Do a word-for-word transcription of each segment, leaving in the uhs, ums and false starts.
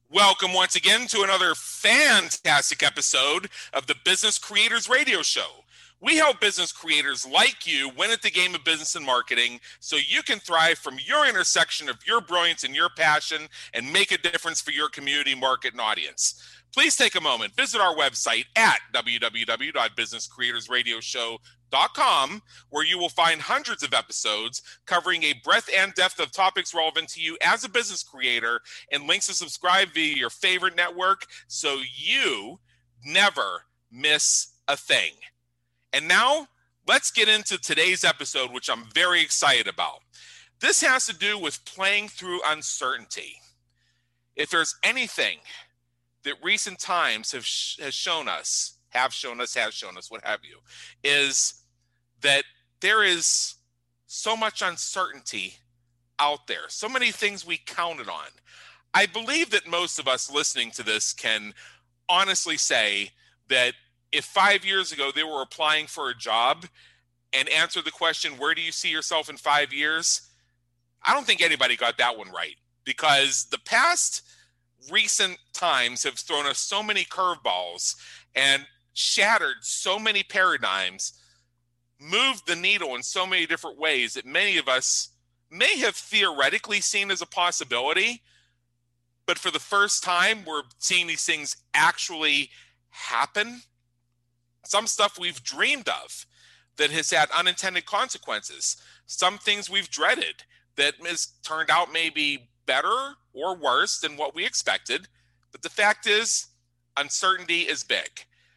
Welcome once again to another fantastic episode of the Business Creators Radio Show. We help business creators like you win at the game of business and marketing so you can thrive from your intersection of your brilliance and your passion and make a difference for your community, market, and audience. Please take a moment, visit our website at w w w dot business creators radio show dot com, where you will find hundreds of episodes covering a breadth and depth of topics relevant to you as a business creator, and links to subscribe via your favorite network so you never miss a thing. And now, let's get into today's episode, which I'm very excited about. This has to do with playing through uncertainty. If there's anything that recent times have sh- has shown us, have shown us, has shown us, what have you, is that there is so much uncertainty out there, so many things we counted on. I believe that most of us listening to this can honestly say that if five years ago they were applying for a job and answered the question, where do you see yourself in five years? I don't think anybody got that one right, because the past recent times have thrown us so many curveballs and shattered so many paradigms, moved the needle in so many different ways that many of us may have theoretically seen as a possibility, but for the first time, we're seeing these things actually happen. Some stuff we've dreamed of that has had unintended consequences. Some things we've dreaded that has turned out maybe better or worse than what we expected. But the fact is, uncertainty is big.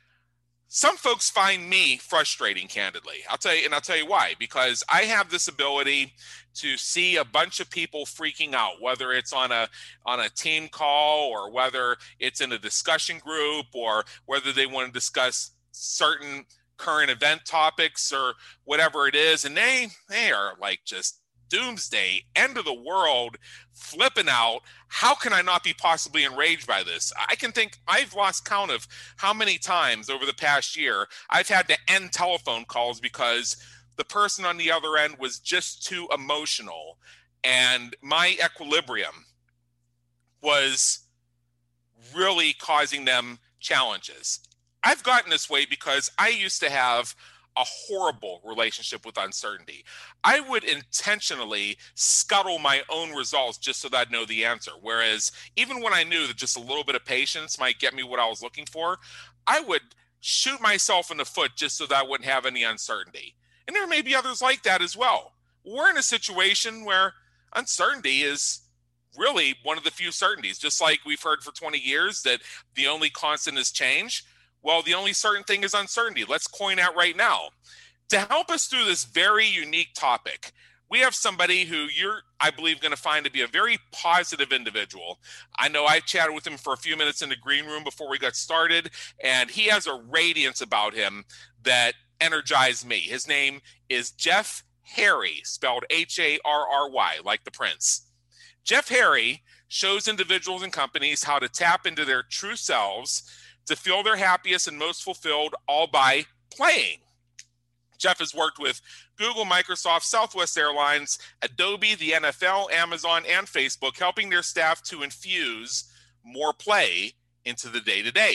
Some folks find me frustrating, candidly. I'll tell you, and I'll tell you why. Because I have this ability to see a bunch of people freaking out, whether it's on a on a team call or whether it's in a discussion group or whether they want to discuss certain current event topics or whatever it is, and they they are like just doomsday, end of the world, flipping out. How can I not be possibly enraged by this? I can think I've lost count of how many times over the past year I've had to end telephone calls because the person on the other end was just too emotional and my equilibrium was really causing them challenges. I've gotten this way because I used to have a horrible relationship with uncertainty. I would intentionally scuttle my own results just so that I'd know the answer. Whereas even when I knew that just a little bit of patience might get me what I was looking for, I would shoot myself in the foot just so that I wouldn't have any uncertainty. And there may be others like that as well. We're in a situation where uncertainty is really one of the few certainties. Just like we've heard for twenty years that the only constant is change. Well, the only certain thing is uncertainty. Let's coin that right now. To help us through this very unique topic, we have somebody who you're, I believe, going to find to be a very positive individual. I know I chatted with him for a few minutes in the green room before we got started, and he has a radiance about him that energized me. His name is Jeff Harry, spelled H A R R Y, like the Prince. Jeff Harry shows individuals and companies how to tap into their true selves to feel their happiest and most fulfilled, all by playing. Jeff has worked with Google, Microsoft, Southwest Airlines, Adobe, the N F L, Amazon, and Facebook, helping their staff to infuse more play into the day-to-day.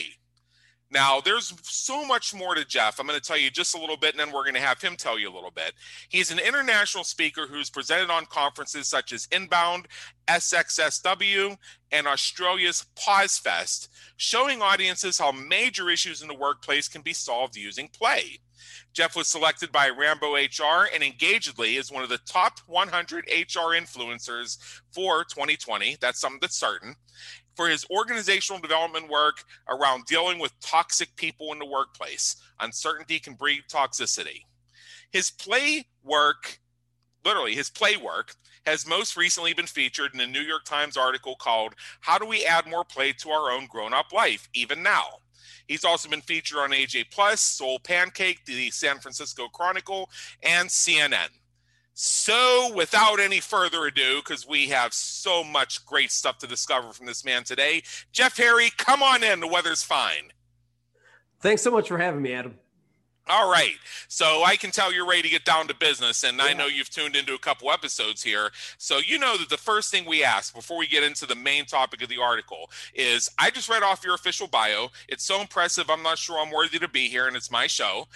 Now, there's so much more to Jeff. I'm going to tell you just a little bit, and then we're going to have him tell you a little bit. He's an international speaker who's presented on conferences such as Inbound, S X S W, and Australia's Pause Fest, showing audiences how major issues in the workplace can be solved using play. Jeff was selected by Rambo H R and engagedly is one of the top one hundred H R influencers for twenty twenty. That's something that's certain. For his organizational development work around dealing with toxic people in the workplace. Uncertainty can breed toxicity. His play work, literally his play work, has most recently been featured in a New York Times article called How Do We Add More Play to Our Own Grown-Up Life, Even Now? He's also been featured on A J Plus, Soul Pancake, the San Francisco Chronicle, and C N N. So without any further ado, because we have so much great stuff to discover from this man today, Jeff Harry, come on in. The weather's fine. Thanks so much for having me, Adam. All right. So I can tell you're ready to get down to business, and Yeah. I know you've tuned into a couple episodes here. So you know that the first thing we ask before we get into the main topic of the article is I just read off your official bio. It's so impressive. I'm not sure I'm worthy to be here, and it's my show.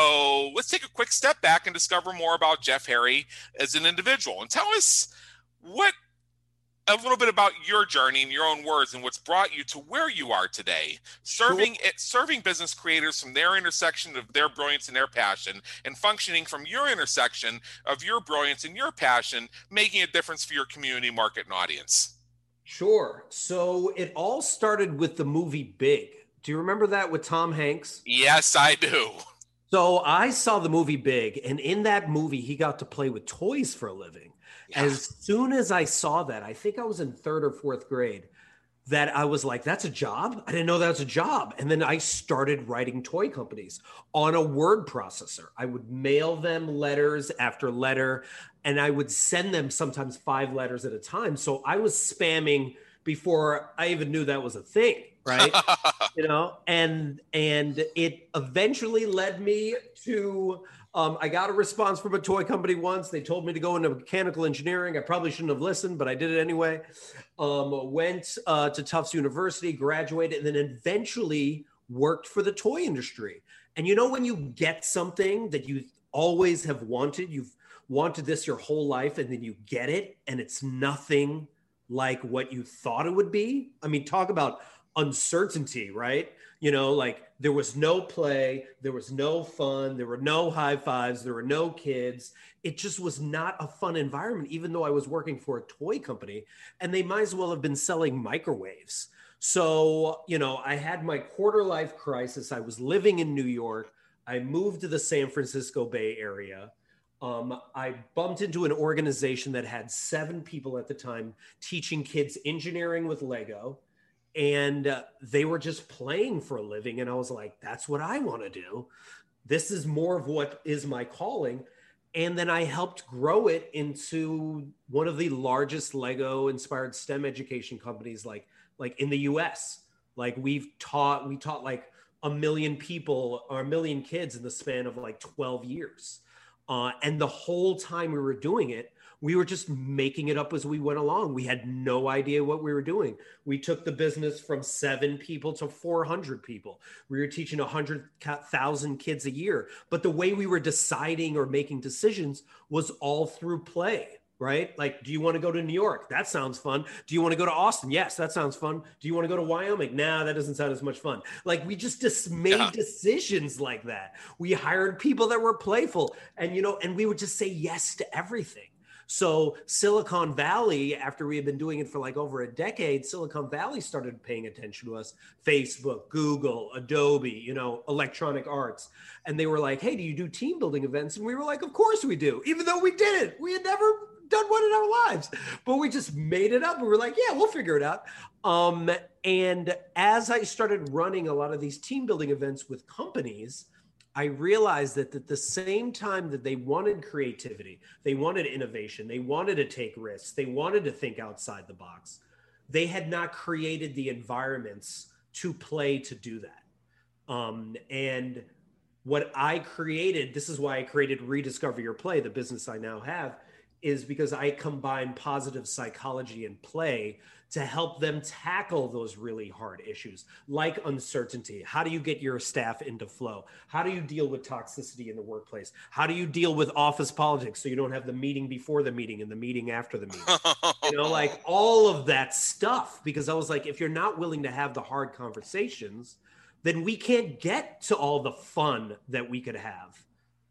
So let's take a quick step back and discover more about Jeff Harry as an individual and tell us what a little bit about your journey in your own words and what's brought you to where you are today, Sure. serving it, serving business creators from their intersection of their brilliance and their passion, and functioning from your intersection of your brilliance and your passion, making a difference for your community, market, and audience. Sure. So it all started with the movie Big. Do you remember that with Tom Hanks? Yes, I do. So I saw the movie Big, and in that movie, he got to play with toys for a living. Yeah. As soon as I saw that, I think I was in third or fourth grade, that I was like, that's a job? I didn't know that was a job. And then I started writing toy companies on a word processor. I would mail them letters after letter, and I would send them sometimes five letters at a time. So I was spamming before I even knew that was a thing, right? You know, and and it eventually led me to um, I got a response from a toy company once. They told me to go into mechanical engineering. I probably shouldn't have listened, but I did it anyway. Um, went uh, to Tufts University, graduated, and then eventually worked for the toy industry. And you know, when you get something that you always have wanted, you've wanted this your whole life, and then you get it, and it's nothing like what you thought it would be. I mean, talk about uncertainty, right? You know, like there was no play, there was no fun, there were no high fives, there were no kids. It just was not a fun environment, even though I was working for a toy company, and they might as well have been selling microwaves. So, you know, I had my quarter life crisis. I was living in New York. I moved to the San Francisco Bay Area. Um, I bumped into an organization that had seven people at the time teaching kids engineering with Lego. And uh, they were just playing for a living. And I was like, that's what I want to do. This is more of what is my calling. And then I helped grow it into one of the largest Lego inspired STEM education companies, like, like in the U S. Like we've taught, we taught like a million people or a million kids in the span of like twelve years. Uh, and the whole time we were doing it, we were just making it up as we went along. We had no idea what we were doing. We took the business from seven people to four hundred people. We were teaching one hundred thousand kids a year. But the way we were deciding or making decisions was all through play, right? Like, do you want to go to New York? That sounds fun. Do you want to go to Austin? Yes, that sounds fun. Do you want to go to Wyoming? Nah, that doesn't sound as much fun. Like, we just, just made yeah. decisions like that. We hired people that were playful, and, you know, and we would just say yes to everything. So Silicon Valley, after we had been doing it for like over a decade, Silicon Valley started paying attention to us. Facebook, Google, Adobe, you know, Electronic Arts. And they were like, hey, do you do team building events? And we were like, of course we do, even though we didn't. We had never done one in our lives, but we just made it up. And we were like, yeah, we'll figure it out. Um, and as I started running a lot of these team building events with companies, I realized that at the same time that they wanted creativity, they wanted innovation, they wanted to take risks, they wanted to think outside the box, they had not created the environments to play to do that. Um, and what I created, this is why I created Rediscover Your Play, the business I now have, is because I combine positive psychology and play to help them tackle those really hard issues like uncertainty. How do you get your staff into flow? How do you deal with toxicity in the workplace? How do you deal with office politics so you don't have the meeting before the meeting and the meeting after the meeting? You know, like all of that stuff, because I was like, if you're not willing to have the hard conversations, then we can't get to all the fun that we could have.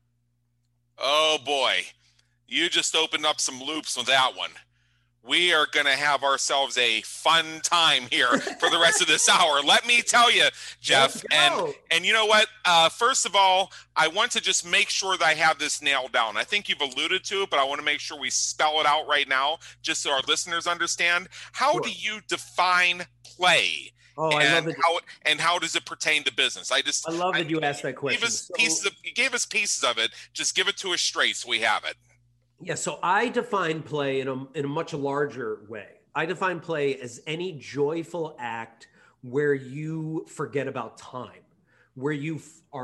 Oh boy, you just opened up some loops with that one. We are going to have ourselves a fun time here for the rest of this hour. Let me tell you, Jeff, and and you know what? Uh, first of all, I want to just make sure that I have this nailed down. I think you've alluded to it, but I want to make sure we spell it out right now, just so our listeners understand. How sure. do you define play? Oh, and I love it. How, and how does it pertain to business? I just I love that I, you asked that question. Gave us so, pieces of, you gave us pieces of it. Just give it to us straight so we have it. Yeah, so I define play in a, in a much larger way. I define play as any joyful act where you forget about time, where you f- are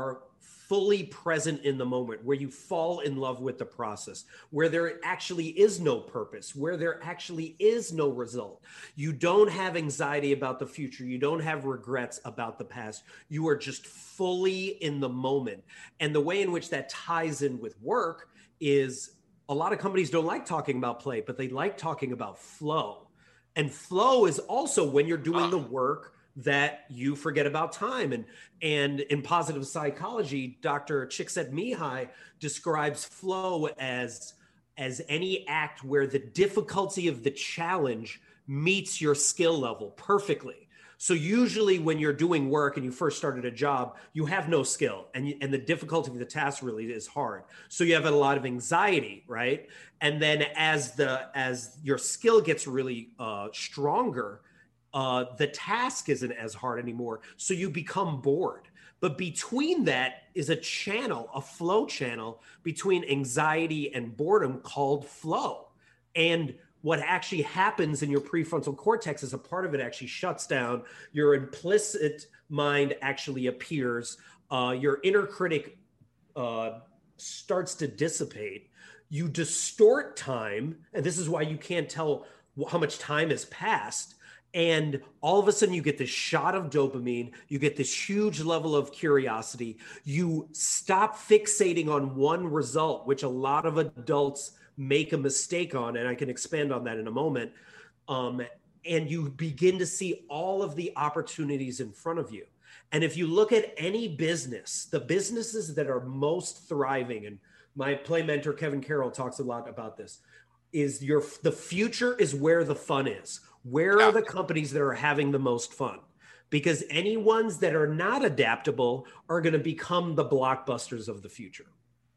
fully present in the moment, where you fall in love with the process, where there actually is no purpose, where there actually is no result. You don't have anxiety about the future. You don't have regrets about the past. You are just fully in the moment. And the way in which that ties in with work is a lot of companies don't like talking about play, but they like talking about flow. And flow is also when you're doing the work that you forget about time. And, and in positive psychology, Doctor Csikszentmihalyi describes flow as, as any act where the difficulty of the challenge meets your skill level perfectly. So usually when you're doing work and you first started a job, you have no skill, and, you, and the difficulty of the task really is hard. So you have a lot of anxiety, right? And then as the as your skill gets really uh, stronger, uh, the task isn't as hard anymore. So you become bored. But between that is a channel, a flow channel between anxiety and boredom called flow. And what actually happens in your prefrontal cortex is a part of it actually shuts down. Your implicit mind actually appears. Uh, your inner critic uh, starts to dissipate. You distort time. And this is why you can't tell how much time has passed. And all of a sudden you get this shot of dopamine, you get this huge level of curiosity. You stop fixating on one result, which a lot of adults make a mistake on, and I can expand on that in a moment. Um, and you begin to see all of the opportunities in front of you. And if you look at any business, the businesses that are most thriving, and my play mentor, Kevin Carroll, talks a lot about this, is your the future is where the fun is. Where are the companies that are having the most fun? Because any ones that are not adaptable are going to become the blockbusters of the future.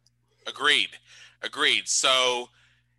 Agreed. Agreed. So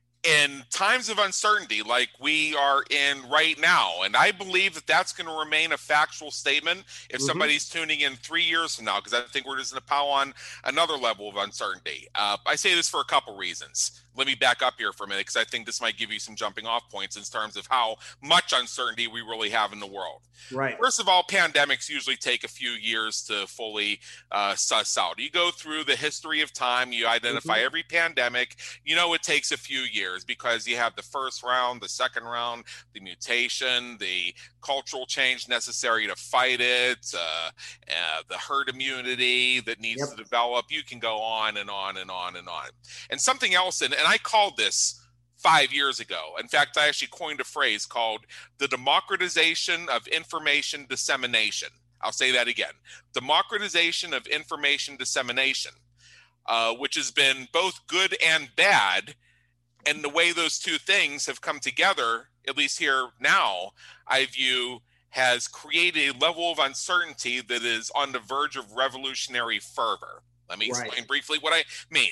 in times of uncertainty like we are in right now, and I believe that that's going to remain a factual statement if mm-hmm. somebody's tuning in three years from now, because I think we're just going to power on another level of uncertainty. Uh, I say this for a couple reasons. Let me back up here for a minute, because I think this might give you some jumping off points in terms of how much uncertainty we really have in the world. Right. First of all, pandemics usually take a few years to fully uh, suss out. You go through the history of time, you identify mm-hmm. every pandemic, you know it takes a few years because you have the first round, the second round, the mutation, the cultural change necessary to fight it, uh, uh, the herd immunity that needs yep. to develop. You can go on and on and on and on. And something else, and, and I called this five years ago. In fact, I actually coined a phrase called the democratization of information dissemination. I'll say that again. Democratization of information dissemination, uh, which has been both good and bad. And the way those two things have come together, at least here now, I view has created a level of uncertainty that is on the verge of revolutionary fervor. Let me explain right. briefly what I mean.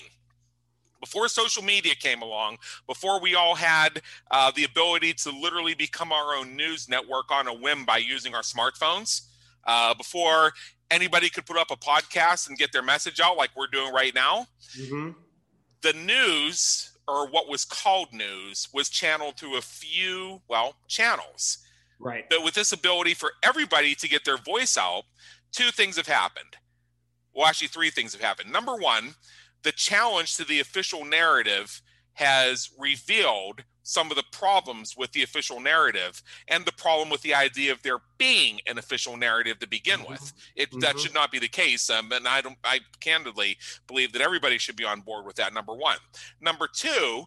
Before social media came along, before we all had uh, the ability to literally become our own news network on a whim by using our smartphones, uh, before anybody could put up a podcast and get their message out like we're doing right now, mm-hmm. the news, or what was called news, was channeled through a few, well, channels. Right. But with this ability for everybody to get their voice out, two things have happened. Well, actually, three things have happened. Number one, the challenge to the official narrative has revealed some of the problems with the official narrative and the problem with the idea of there being an official narrative to begin mm-hmm. with. It, mm-hmm. That should not be the case. Um, and I don't, I candidly believe that everybody should be on board with that, number one. Number two,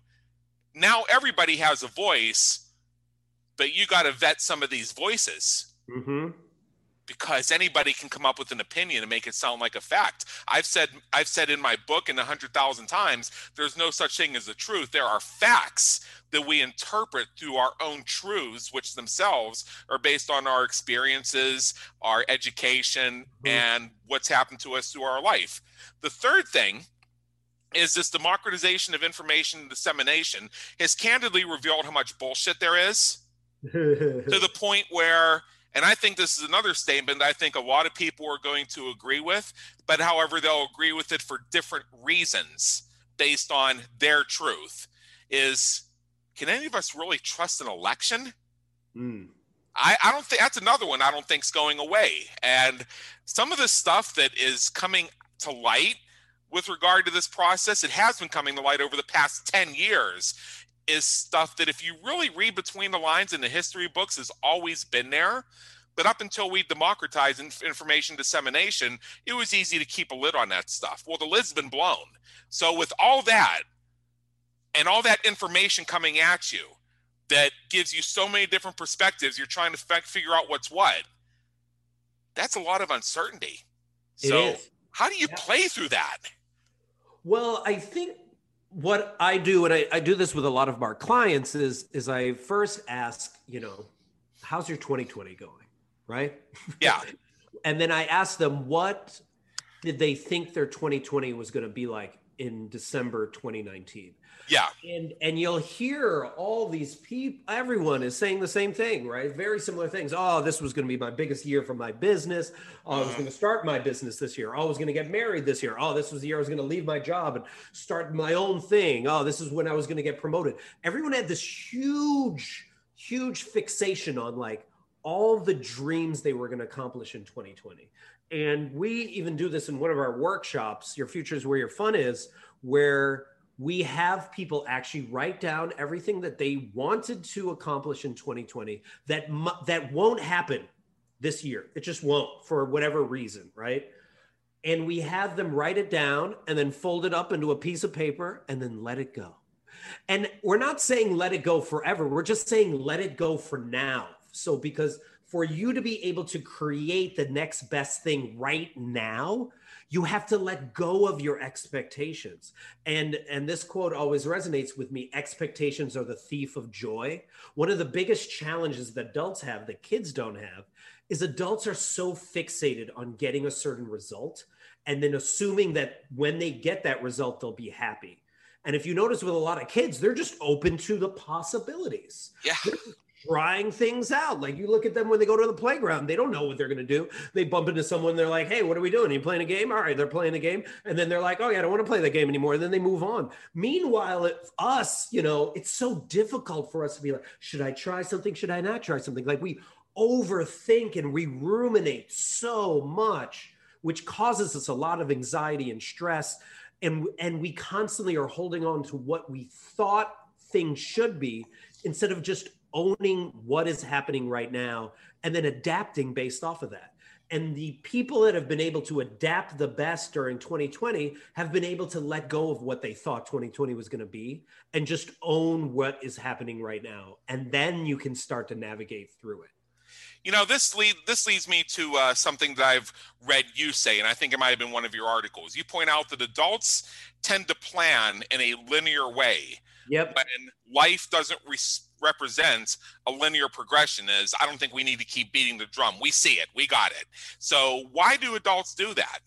now everybody has a voice, but you got to vet some of these voices. Mm-hmm. Because anybody can come up with an opinion and make it sound like a fact. I've said I've said in my book and a hundred thousand times, there's no such thing as the truth. There are facts that we interpret through our own truths, which themselves are based on our experiences, our education, mm-hmm. and what's happened to us through our life. The third thing is this democratization of information and dissemination has candidly revealed how much bullshit there is to the point where, and I think this is another statement I think a lot of people are going to agree with, but however, they'll agree with it for different reasons based on their truth, is, can any of us really trust an election? Mm. I, I don't think, that's another one I don't think is going away. And some of the stuff that is coming to light with regard to this process, it has been coming to light over the past ten years, is stuff that if you really read between the lines in the history books has always been there. But up until we democratized information dissemination, it was easy to keep a lid on that stuff. Well, the lid's been blown. So with all that and all that information coming at you that gives you so many different perspectives, you're trying to f- figure out what's what. That's a lot of uncertainty. So how do you yeah. play through that? Well, I think what I do, and I, I do this with a lot of our clients, is, is I first ask, you know, how's your twenty twenty going, right? Yeah. And then I ask them, what did they think their twenty twenty was going to be like in December twenty nineteen? Yeah. And and you'll hear all these people, everyone is saying the same thing, right? Very similar things. Oh, this was going to be my biggest year for my business. Oh, I was going to start my business this year. Oh, I was going to get married this year. Oh, this was the year I was going to leave my job and start my own thing. Oh, this is when I was going to get promoted. Everyone had this huge, huge fixation on like all the dreams they were going to accomplish in twenty twenty. And we even do this in one of our workshops, Your Future is Where Your Fun Is, where we have people actually write down everything that they wanted to accomplish in twenty twenty that mu- that won't happen this year. It just won't for whatever reason, right? And we have them write it down and then fold it up into a piece of paper and then let it go. And we're not saying let it go forever. We're just saying let it go for now. So because for you to be able to create the next best thing right now, you have to let go of your expectations. And, and this quote always resonates with me. Expectations are the thief of joy. One of the biggest challenges that adults have that kids don't have is adults are so fixated on getting a certain result and then assuming that when they get that result, they'll be happy. And if you notice with a lot of kids, they're just open to the possibilities. Yeah. They're trying things out. Like you look at them when they go to the playground, they don't know what they're going to do. They bump into someone. They're like, hey, what are we doing? Are you playing a game? All right. They're playing a game. And then they're like, oh yeah, I don't want to play that game anymore. And then they move on. Meanwhile, it, us, you know, it's so difficult for us to be like, should I try something? Should I not try something? Like we overthink and we ruminate so much, which causes us a lot of anxiety and stress. And, and we constantly are holding on to what we thought things should be instead of just owning what is happening right now and then adapting based off of that. And the people that have been able to adapt the best during twenty twenty have been able to let go of what they thought twenty twenty was going to be and just own what is happening right now. And then you can start to navigate through it. You know, this lead this leads me to uh, something that I've read you say, and I think it might have been one of your articles. You point out that adults tend to plan in a linear way. Yep. When life doesn't re- represent a linear progression, is I don't think we need to keep beating the drum. We see it. We got it. So why do adults do that?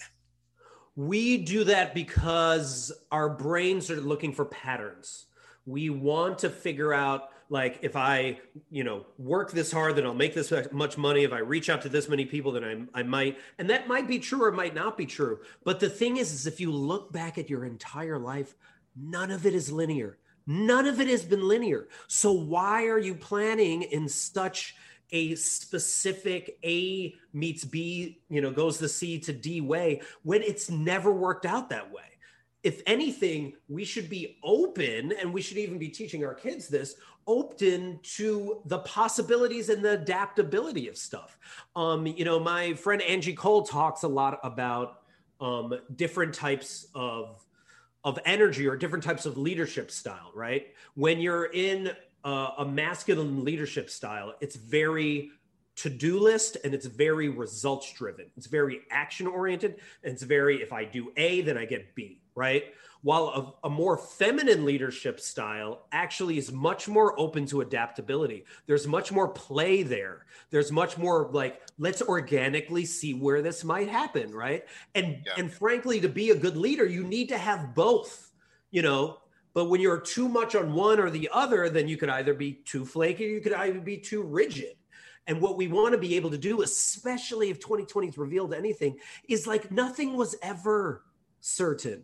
We do that because our brains are looking for patterns. We want to figure out, like, if I, you know, work this hard, then I'll make this much money. If I reach out to this many people, then I, I might, and that might be true or it might not be true. But the thing is, is if you look back at your entire life, none of it is linear. None of it has been linear. So why are you planning in such a specific A meets B, you know, goes the C to D way when it's never worked out that way? If anything, we should be open, and we should even be teaching our kids this, open to the possibilities and the adaptability of stuff. Um, you know, my friend Angie Cole talks a lot about um, different types of of energy or different types of leadership style, right? When you're in uh, a masculine leadership style, it's very to-do list and it's very results driven. It's very action oriented. And it's very, if I do A, then I get B, right? While a, a more feminine leadership style actually is much more open to adaptability. There's much more play there. There's much more like, let's organically see where this might happen, right? And Yeah. and frankly, to be a good leader, you need to have both, you know. But when you're too much on one or the other, then you could either be too flaky, or you could either be too rigid. And what we want to be able to do, especially if twenty twenty has revealed anything, is like nothing was ever certain.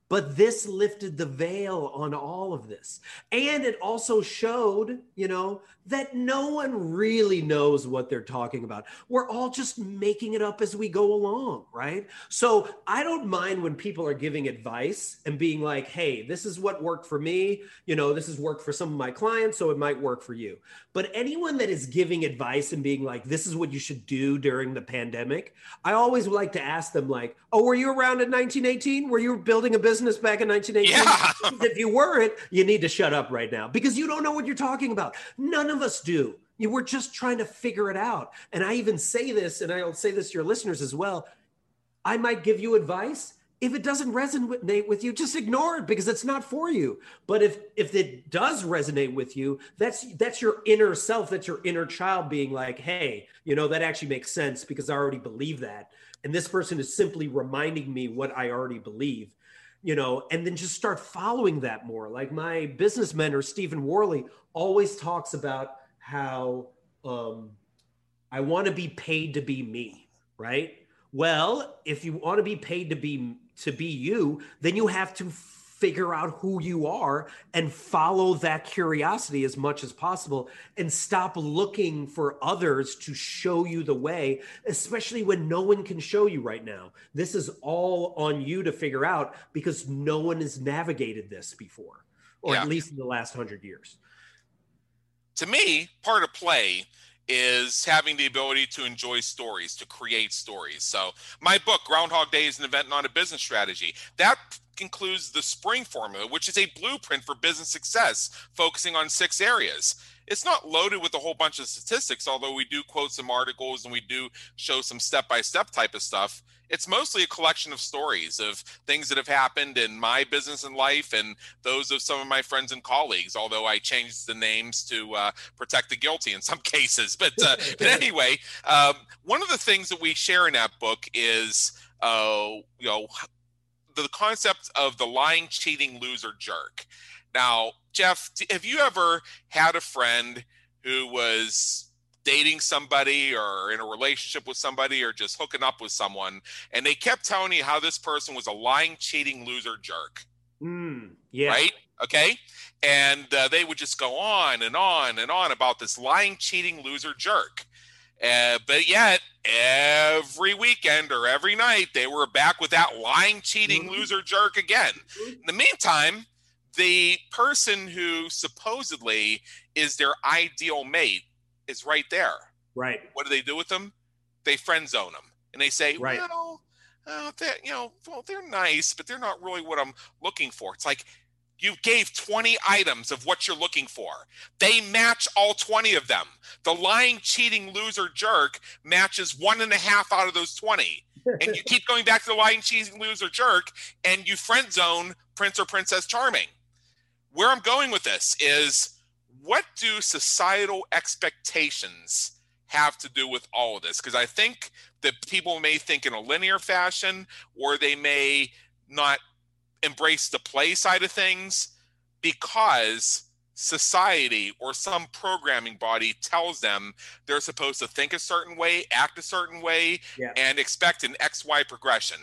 But this lifted the veil on all of this. And it also showed, you know, that no one really knows what they're talking about. We're all just making it up as we go along, right? So I don't mind when people are giving advice and being like, hey, this is what worked for me. You know, this has worked for some of my clients, so it might work for you. But anyone that is giving advice and being like, this is what you should do during the pandemic, I always like to ask them like, oh, were you around in nineteen eighteen? Were you building a business back in nineteen eighteen? Yeah. If you weren't, you need to shut up right now because you don't know what you're talking about. None of us do. You were just trying to figure it out. And I even say this, and I'll say this to your listeners as well. I might give you advice. If it doesn't resonate with you, just ignore it because it's not for you. But if if it does resonate with you, that's that's your inner self, that's your inner child being like, hey, you know, that actually makes sense because I already believe that. And this person is simply reminding me what I already believe, you know, and then just start following that more. Like my business mentor, Stephen Worley, always talks about how um, I want to be paid to be me, right? Well, if you want to be paid to be to be you, then you have to figure out who you are and follow that curiosity as much as possible and stop looking for others to show you the way, especially when no one can show you right now. This is all on you to figure out because no one has navigated this before, or Yeah. at least in the last hundred years. To me, part of play is having the ability to enjoy stories, to create stories. So my book, Groundhog Day, is an event, not a business strategy. That includes the SPRING formula, which is a blueprint for business success, focusing on six areas. It's not loaded with a whole bunch of statistics, although we do quote some articles and we do show some step-by-step type of stuff. It's mostly a collection of stories of things that have happened in my business and life and those of some of my friends and colleagues, although I changed the names to uh, protect the guilty in some cases. But, uh, but anyway, um, one of the things that we share in that book is, uh, you know, the concept of the lying, cheating, loser, jerk. Now, Jeff, have you ever had a friend who was dating somebody or in a relationship with somebody or just hooking up with someone, and they kept telling you how this person was a lying, cheating, loser, jerk? Mm, yeah. Right? Okay. And uh, they would just go on and on and on about this lying, cheating, loser, jerk. Uh, but yet every weekend or every night, they were back with that lying, cheating, mm-hmm. loser, jerk again. In the meantime, the person who supposedly is their ideal mate is right there. Right. What do they do with them? They friend zone them. And they say, right. well, uh, you know, well, they're nice, but they're not really what I'm looking for. It's like you gave twenty items of what you're looking for. They match all twenty of them. The lying, cheating, loser, jerk matches one and a half out of those twenty. And you keep going back to the lying, cheating, loser, jerk, and you friend zone Prince or Princess Charming. Where I'm going with this is, what do societal expectations have to do with all of this? Because I think that people may think in a linear fashion, or they may not embrace the play side of things because society or some programming body tells them they're supposed to think a certain way, act a certain way, yeah. and expect an X Y progression.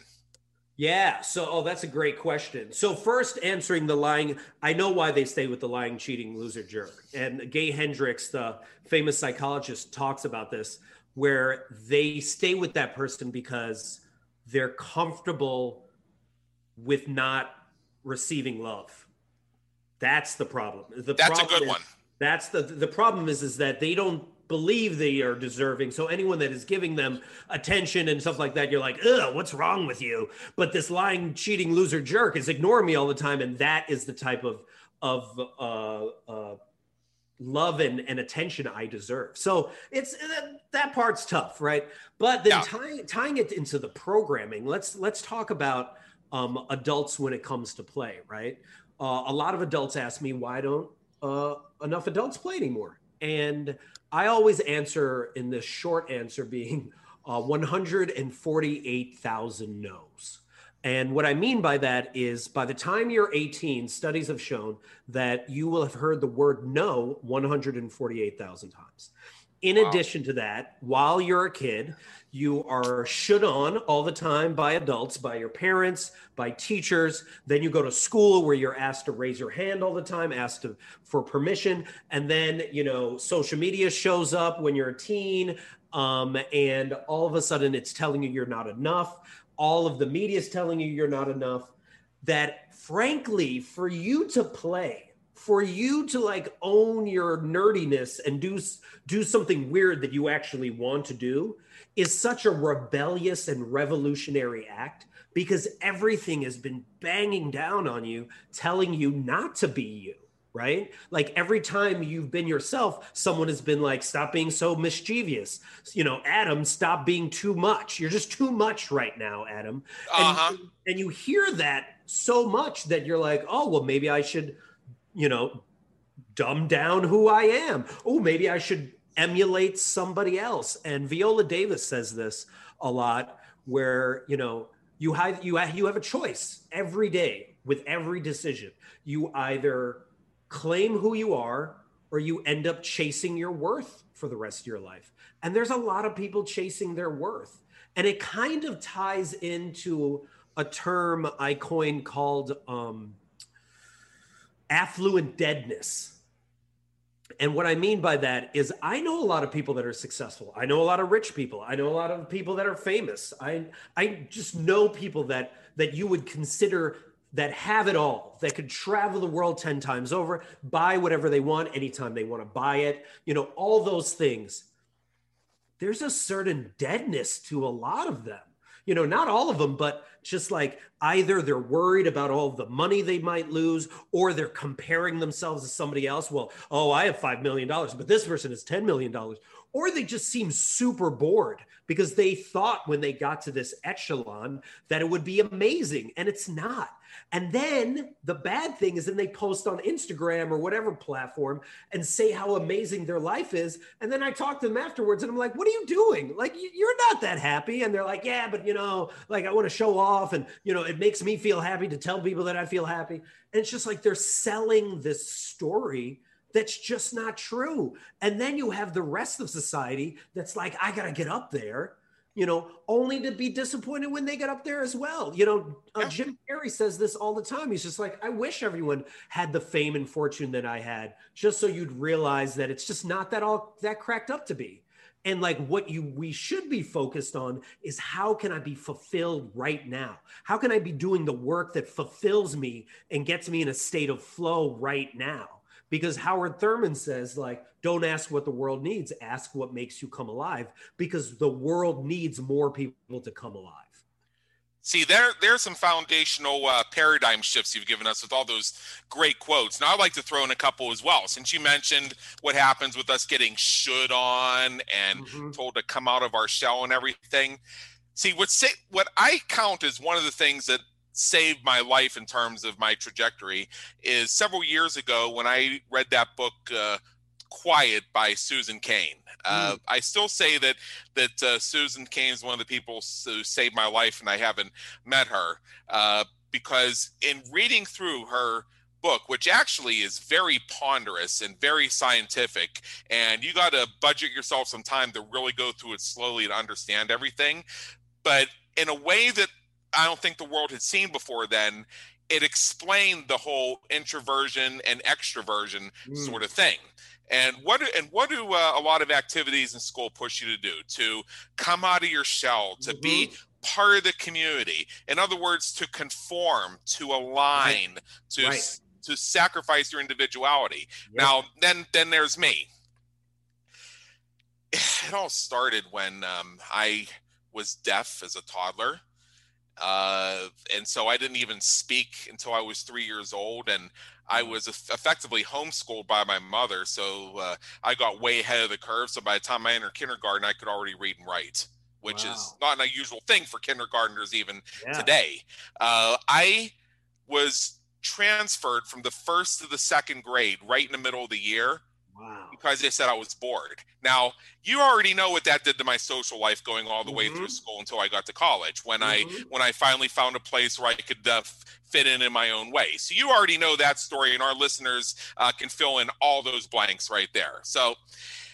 Yeah. So, oh, that's a great question. So first, answering the lying, I know why they stay with the lying, cheating, loser, jerk. And Gay Hendricks, the famous psychologist, talks about this, where they stay with that person because they're comfortable with not receiving love. That's the problem. The that's problem a good is, one. That's the, the problem is, is that they don't believe they are deserving. So anyone that is giving them attention and stuff like that, you're like, ugh, what's wrong with you? But this lying, cheating, loser, jerk is ignoring me all the time. And that is the type of, of uh, uh, love and, and attention I deserve. So it's that, that part's tough, right? But then yeah. tying, tying it into the programming, let's, let's talk about um, adults when it comes to play, right? Uh, a lot of adults ask me, why don't uh, enough adults play anymore? And I always answer in this short answer being uh, one hundred forty-eight thousand no's. And what I mean by that is by the time you're eighteen, studies have shown that you will have heard the word no one hundred forty-eight thousand times. In Wow. addition to that, while you're a kid, you are should on all the time by adults, by your parents, by teachers. Then you go to school where you're asked to raise your hand all the time, asked to, for permission. And then, you know, social media shows up when you're a teen. Um, and all of a sudden it's telling you you're not enough. All of the media is telling you you're not enough. That frankly, for you to play, for you to like own your nerdiness and do do something weird that you actually want to do is such a rebellious and revolutionary act, because everything has been banging down on you, telling you not to be you, right? Like every time you've been yourself, someone has been like, stop being so mischievous. You know, Adam, stop being too much. You're just too much right now, Adam. Uh-huh. And, and you hear that so much that you're like, oh, well, maybe I should, you know, dumb down who I am. Oh, maybe I should emulate somebody else. And Viola Davis says this a lot, where, you know, you have, you have, you have a choice every day with every decision. You either claim who you are or you end up chasing your worth for the rest of your life. And there's a lot of people chasing their worth. And it kind of ties into a term I coined called um, affluent deadness. And what I mean by that is I know a lot of people that are successful. I know a lot of rich people. I know a lot of people that are famous. I I just know people that that you would consider that have it all, that could travel the world ten times over, buy whatever they want anytime they want to buy it, you know, all those things. There's a certain deadness to a lot of them. You know, not all of them, but just like either they're worried about all the money they might lose, or they're comparing themselves to somebody else. Well, oh, I have five million dollars, but this person has ten million dollars. Or they just seem super bored because they thought when they got to this echelon that it would be amazing, and it's not. And then the bad thing is then they post on Instagram or whatever platform and say how amazing their life is. And then I talk to them afterwards and I'm like, what are you doing? Like, you're not that happy. And they're like, yeah, but you know, like I want to show off, and, you know, it makes me feel happy to tell people that I feel happy. And it's just like they're selling this story that's just not true. And then you have the rest of society that's like, I got to get up there, you know, only to be disappointed when they get up there as well. You know, uh, Yeah. Jim Carrey says this all the time. He's just like, I wish everyone had the fame and fortune that I had, just so you'd realize that it's just not that all that cracked up to be. And like what you we should be focused on is, how can I be fulfilled right now? How can I be doing the work that fulfills me and gets me in a state of flow right now? Because Howard Thurman says, like, don't ask what the world needs, ask what makes you come alive, because the world needs more people to come alive. See, there there's some foundational uh, paradigm shifts you've given us with all those great quotes. Now, I'd like to throw in a couple as well, since you mentioned what happens with us getting should on and Mm-hmm. told to come out of our shell and everything. See, what say, what I count as one of the things that saved my life in terms of my trajectory is several years ago when I read that book, uh, Quiet by Susan Cain. Uh, mm. I still say that that uh, Susan Cain is one of the people who saved my life, and I haven't met her uh, because in reading through her book, which actually is very ponderous and very scientific, and you got to budget yourself some time to really go through it slowly and understand everything, but in a way that I don't think the world had seen before then. It explained the whole introversion and extroversion mm. sort of thing. And what do, and what do uh, a lot of activities in school push you to do? To come out of your shell, to mm-hmm. be part of the community. In other words, to conform, to align, right. to right. to sacrifice your individuality. Yep. Now, then then there's me. It all started when um, I was deaf as a toddler. Uh, and so I didn't even speak until I was three years old, and I was effectively homeschooled by my mother. So uh, I got way ahead of the curve. So by the time I entered kindergarten, I could already read and write, which wow. is not an unusual thing for kindergartners even yeah. today. Uh, I was transferred from the first to the second grade right in the middle of the year. Wow. Because they said I was bored. Now, you already know what that did to my social life going all the mm-hmm. way through school until I got to college, when mm-hmm. I when I finally found a place where I could uh, fit in in my own way. So you already know that story, and our listeners uh, can fill in all those blanks right there. So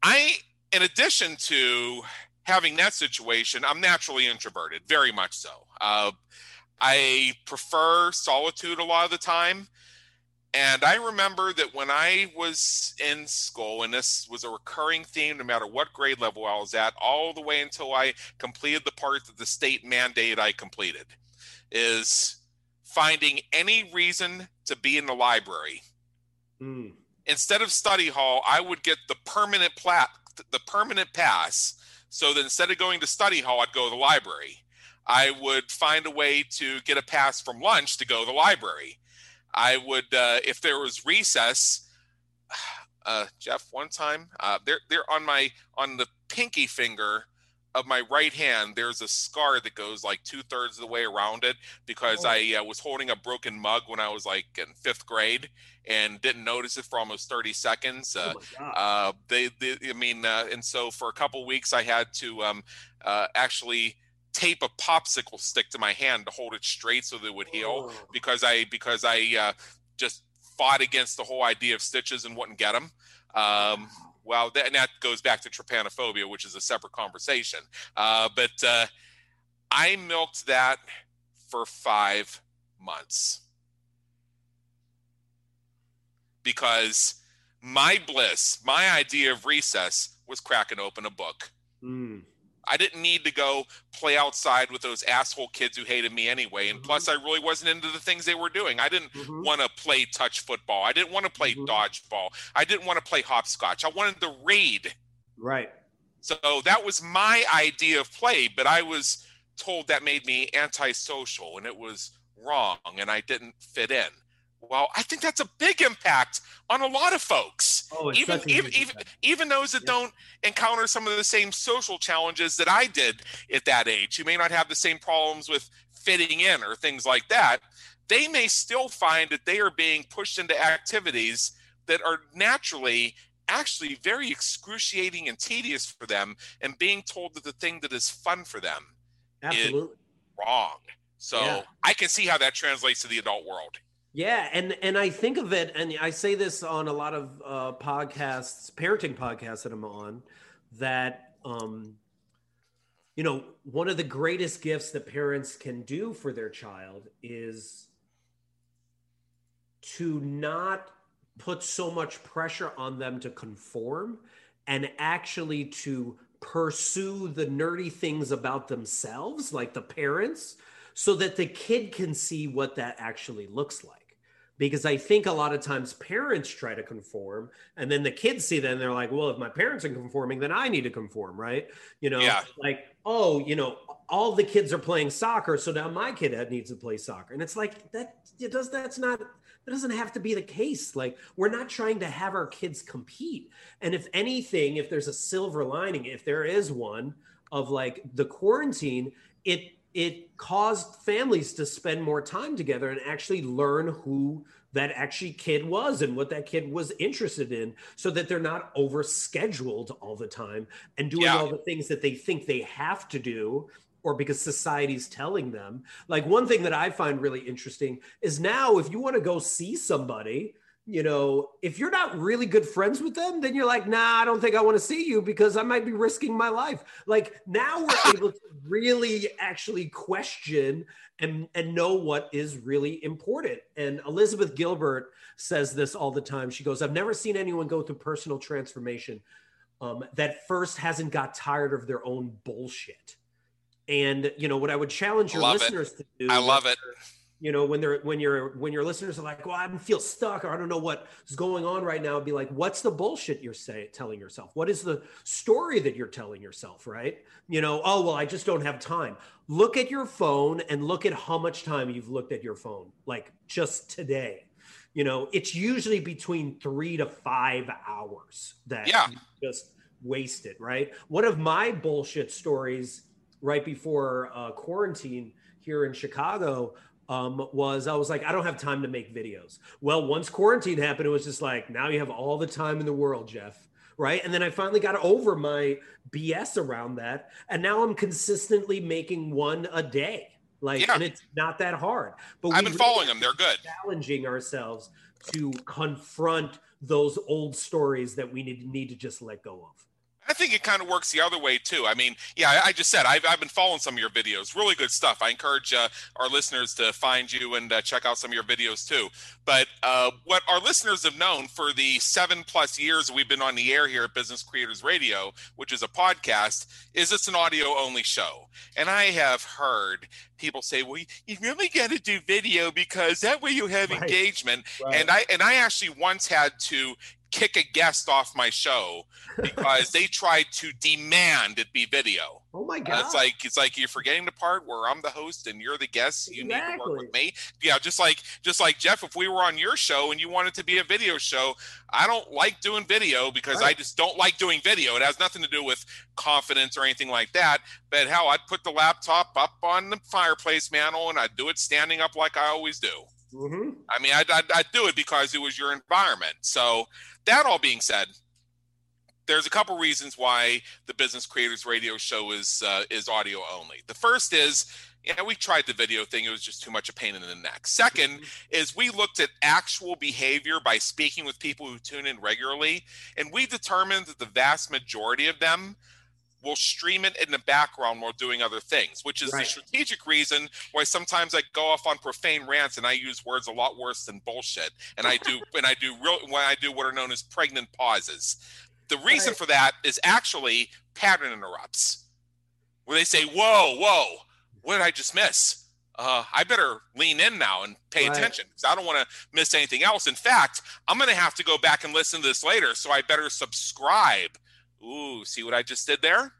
I, in addition to having that situation, I'm naturally introverted, very much so. Uh, I prefer solitude a lot of the time. And I remember that when I was in school, and this was a recurring theme no matter what grade level I was at, all the way until I completed the part that the state mandated I completed, is finding any reason to be in the library. Mm. Instead of study hall, I would get the permanent plat, the permanent pass. So that instead of going to study hall, I'd go to the library. I would find a way to get a pass from lunch to go to the library. I would, uh, if there was recess, uh, Jeff, one time, uh, there, there on my, on the pinky finger of my right hand, there's a scar that goes like two thirds of the way around it because oh. I uh, was holding a broken mug when I was like in fifth grade and didn't notice it for almost thirty seconds. Uh, oh uh, they, they, I mean, uh, and so for a couple weeks I had to um, uh, actually tape a popsicle stick to my hand to hold it straight so that it would heal oh. because I because I uh, just fought against the whole idea of stitches and wouldn't get them. Um, well, that, and that goes back to trypanophobia, which is a separate conversation. Uh, but uh, I milked that for five months because my bliss, my idea of recess was cracking open a book. Mm. I didn't need to go play outside with those asshole kids who hated me anyway. And mm-hmm. plus, I really wasn't into the things they were doing. I didn't mm-hmm. want to play touch football. I didn't want to play mm-hmm. dodgeball. I didn't want to play hopscotch. I wanted to raid. Right. So that was my idea of play, but I was told that made me antisocial and it was wrong and I didn't fit in. Well, I think that's a big impact on a lot of folks, oh, even even, even even those that yeah. don't encounter some of the same social challenges that I did at that age. Who may not have the same problems with fitting in or things like that. They may still find that they are being pushed into activities that are naturally actually very excruciating and tedious for them, and being told that the thing that is fun for them Absolutely. is wrong. So yeah. I can see how that translates to the adult world. Yeah, and and I think of it, and I say this on a lot of uh, podcasts, parenting podcasts that I'm on, that um, you know, one of the greatest gifts that parents can do for their child is to not put so much pressure on them to conform, and actually to pursue the nerdy things about themselves, like the parents, so that the kid can see what that actually looks like. Because I think a lot of times parents try to conform and then the kids see that and they're like, well, if my parents are conforming, then I need to conform, right? You know, yeah. like, oh, you know, all the kids are playing soccer, so now my kid needs to play soccer. And it's like, that it does, that's not, that doesn't have to be the case. Like, we're not trying to have our kids compete. And if anything, if there's a silver lining, if there is one, of like the quarantine, it it caused families to spend more time together and actually learn who that actually kid was and what that kid was interested in, so that they're not over scheduled all the time and doing yeah. all the things that they think they have to do, or because society's telling them. Like, one thing that I find really interesting is now if you want to go see somebody, you know, if you're not really good friends with them, then you're like, nah, I don't think I want to see you because I might be risking my life. Like, now we're able to really actually question and, and know what is really important. And Elizabeth Gilbert says this all the time. She goes, I've never seen anyone go through personal transformation um, that first hasn't got tired of their own bullshit. And, you know, what I would challenge your love listeners it. to do. I love it. You know, when they're when you're when your listeners are like, well, I feel stuck, or I don't know what's going on right now, be like, what's the bullshit you're say, telling yourself? What is the story that you're telling yourself, right? You know, oh, well, I just don't have time. Look at your phone and look at how much time you've looked at your phone, like just today. You know, it's usually between three to five hours that yeah. you just wasted, right? One of my bullshit stories right before uh, quarantine here in Chicago um, was I was like, I don't have time to make videos. Well, once quarantine happened, it was just like, now you have all the time in the world, Jeff. Right. And then I finally got over my B S around that. And now I'm consistently making one a day. Like, yeah. and it's not that hard. But I've been really following them. They're good. Challenging ourselves to confront those old stories that we need, need to just let go of. I think it kind of works the other way too. I mean, yeah, I, I just said I've, I've been following some of your videos. Really good stuff. I encourage uh, our listeners to find you and uh, check out some of your videos too. But uh, what our listeners have known for the seven plus years we've been on the air here at Business Creators Radio, which is a podcast, is it's an audio only show. And I have heard people say, well, you really got to do video because that way you have right. engagement. Right. And I and I actually once had to kick a guest off my show because they tried to demand it be video. Oh my God. Uh, it's like, it's like you're forgetting the part where I'm the host and you're the guest. You exactly. need to work with me. Yeah. Just like, just like Jeff, if we were on your show and you wanted to be a video show, I don't like doing video because right. I just don't like doing video. It has nothing to do with confidence or anything like that. But hell, I'd put the laptop up on the fireplace mantle and I'd do it standing up like I always do. Mm-hmm. I mean, I'd, I'd, I'd do it because it was your environment. So that all being said, there's a couple reasons why the Business Creators Radio Show is uh, is audio only. The first is, you know, we tried the video thing. It was just too much a pain in the neck. Second mm-hmm. is we looked at actual behavior by speaking with people who tune in regularly, and we determined that the vast majority of them will stream it in the background while doing other things, which is right. the strategic reason why sometimes I go off on profane rants and I use words a lot worse than bullshit. And I do, and I do real, when I do what are known as pregnant pauses. The reason right. for that is actually pattern interrupts, where they say, whoa, whoa, what did I just miss? Uh, I better lean in now and pay right. attention because I don't want to miss anything else. In fact, I'm going to have to go back and listen to this later. So I better subscribe. Ooh, see what I just did there?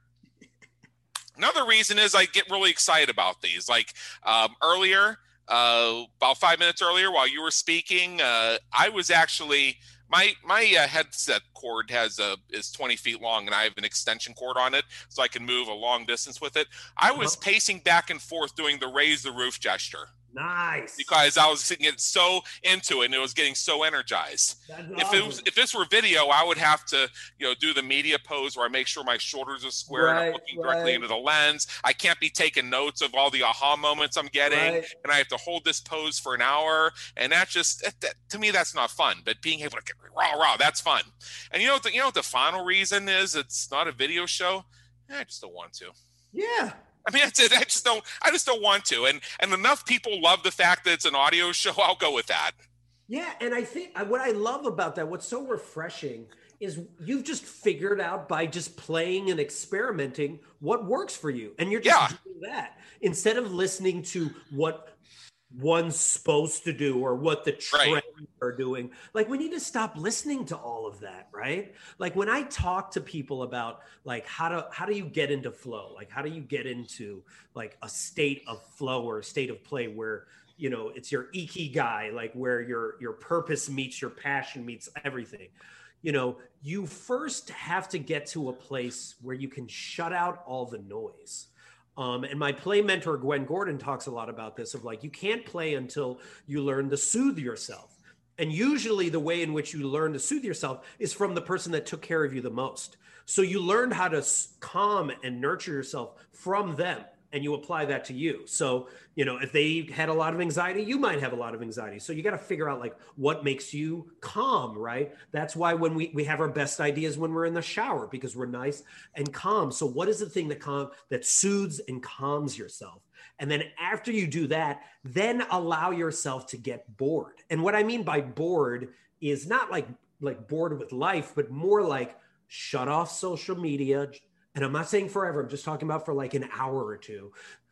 Another reason is I get really excited about these. Like um, earlier, uh, about five minutes earlier while you were speaking, uh, I was actually, my my uh, headset cord has a, is twenty feet long and I have an extension cord on it so I can move a long distance with it. I was uh-huh. pacing back and forth doing the raise the roof gesture. Nice. Because I was getting so into it and it was getting so energized. That's if awesome. it was, if this were video, I would have to, you know, do the media pose where I make sure my shoulders are square right, and I'm looking right. directly into the lens. I can't be taking notes of all the aha moments I'm getting, right. and I have to hold this pose for an hour. And that just, that, that, to me, that's not fun. But being able to get raw, raw, that's fun. And you know what the, you know what the final reason is? It's not a video show. I just don't want to. Yeah. I mean, that's it. I just don't. I just don't want to. And and enough people love the fact that it's an audio show. I'll go with that. Yeah, and I think what I love about that, what's so refreshing, is you've just figured out by just playing and experimenting what works for you, and you're just yeah. doing that instead of listening to what one's supposed to do or what the trends right. are doing. Like, we need to stop listening to all of that, right? Like, when I talk to people about like how to how do you get into flow, like how do you get into like a state of flow or a state of play where, you know, it's your ikigai, like where your your purpose meets your passion meets everything. You know, you first have to get to a place where you can shut out all the noise. Um, and my play mentor, Gwen Gordon, talks a lot about this of like, you can't play until you learn to soothe yourself. And usually the way in which you learn to soothe yourself is from the person that took care of you the most. So you learned how to calm and nurture yourself from them, and you apply that to you. So, you know, if they had a lot of anxiety, you might have a lot of anxiety. So you got to figure out like what makes you calm, right? That's why when we, we have our best ideas when we're in the shower, because we're nice and calm. So what is the thing that calm, that soothes and calms yourself? And then after you do that, then allow yourself to get bored. And what I mean by bored is not like, like bored with life, but more like shut off social media. And I'm not saying forever, I'm just talking about for like an hour or two.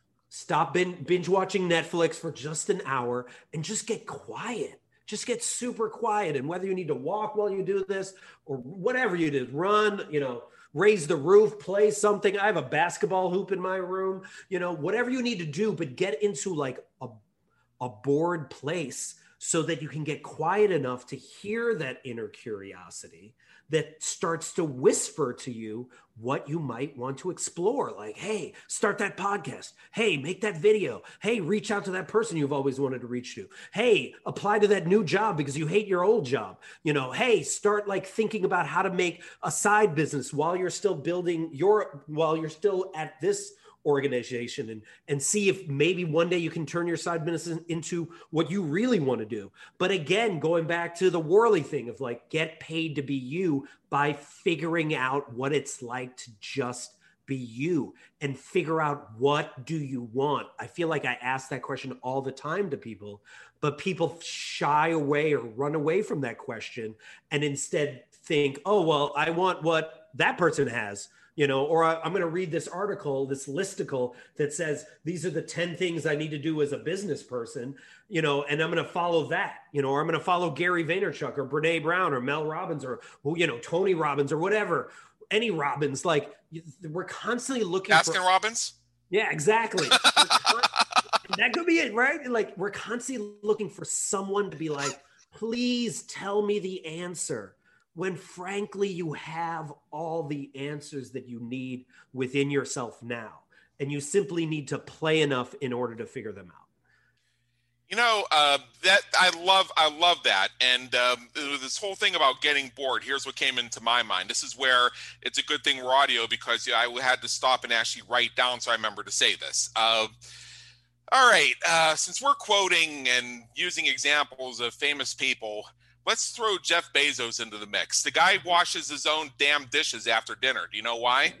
Stop bin- binge watching Netflix for just an hour and just get quiet. Just get super quiet. And whether you need to walk while you do this or whatever you do, run, you know, raise the roof, play something. I have a basketball hoop in my room, you know, whatever you need to do, but get into like a, a bored place so that you can get quiet enough to hear that inner curiosity that starts to whisper to you what you might want to explore. Like, hey, start that podcast. Hey, make that video. Hey, reach out to that person you've always wanted to reach to. Hey, apply to that new job because you hate your old job. You know, hey, start like thinking about how to make a side business while you're still building your, while you're still at this organization, and and see if maybe one day you can turn your side business into what you really want to do. But again, going back to the Worley thing of like, get paid to be you, by figuring out what it's like to just be you and figure out what do you want. I feel like I ask that question all the time to people, but people shy away or run away from that question and instead think, oh, well, I want what that person has, you know, or I, I'm going to read this article, this listicle that says, these are the ten things I need to do as a business person, you know, and I'm going to follow that, you know, or I'm going to follow Gary Vaynerchuk or Brene Brown or Mel Robbins or, you know, Tony Robbins or whatever, any Robbins. Like, we're constantly looking Baskin for Robbins. Yeah, exactly. That could be it, right? Like, we're constantly looking for someone to be like, please tell me the answer, when frankly you have all the answers that you need within yourself now, and you simply need to play enough in order to figure them out. You know, uh, that I love, I love that. And um, this whole thing about getting bored, here's what came into my mind. This is where it's a good thing we're audio, because yeah, I had to stop and actually write down so I remember to say this. Uh, all right, uh, since we're quoting and using examples of famous people, let's throw Jeff Bezos into the mix. The guy washes his own damn dishes after dinner. Do you know why?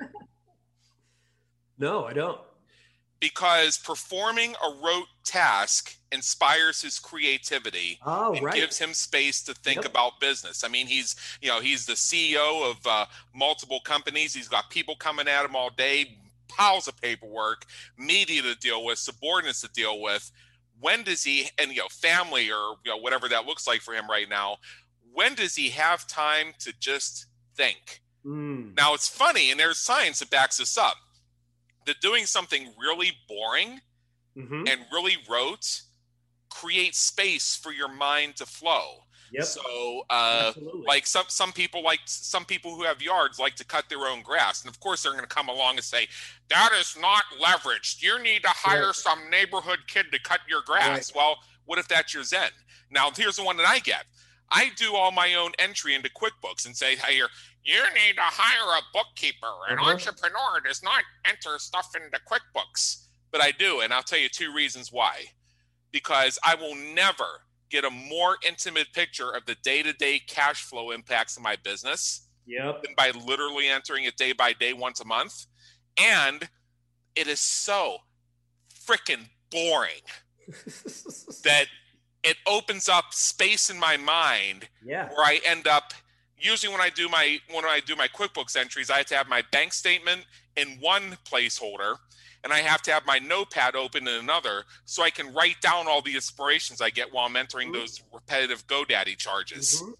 No, I don't. Because performing a rote task inspires his creativity oh, and right. gives him space to think Yep. about business. I mean, he's, you know, he's the C E O of uh, multiple companies. He's got people coming at him all day, piles of paperwork, media to deal with, subordinates to deal with. When does he, and, you know, family or, you know, whatever that looks like for him right now, when does he have time to just think? Mm. Now, it's funny, and there's science that backs this up, that doing something really boring Mm-hmm. and really rote creates space for your mind to flow. Yep. So, uh, Absolutely. like some some people like some people who have yards like to cut their own grass, and of course they're going to come along and say that is not leveraged. You need to hire Right. some neighborhood kid to cut your grass. Right. Well, what if that's your zen? Now, here's the one that I get. I do all my own entry into QuickBooks and say, hey, you need to hire a bookkeeper. An Uh-huh. entrepreneur does not enter stuff into QuickBooks. But I do, and I'll tell you two reasons why. Because I will never get a more intimate picture of the day-to-day cash flow impacts of my business Yep. than by literally entering it day by day once a month. And it is so freaking boring that it opens up space in my mind Yeah. where I end up, usually when I do my when I do my QuickBooks entries, I have to have my bank statement in one placeholder, and I have to have my notepad open in another, so I can write down all the inspirations I get while I'm entering Mhm. those repetitive GoDaddy charges. Mhm.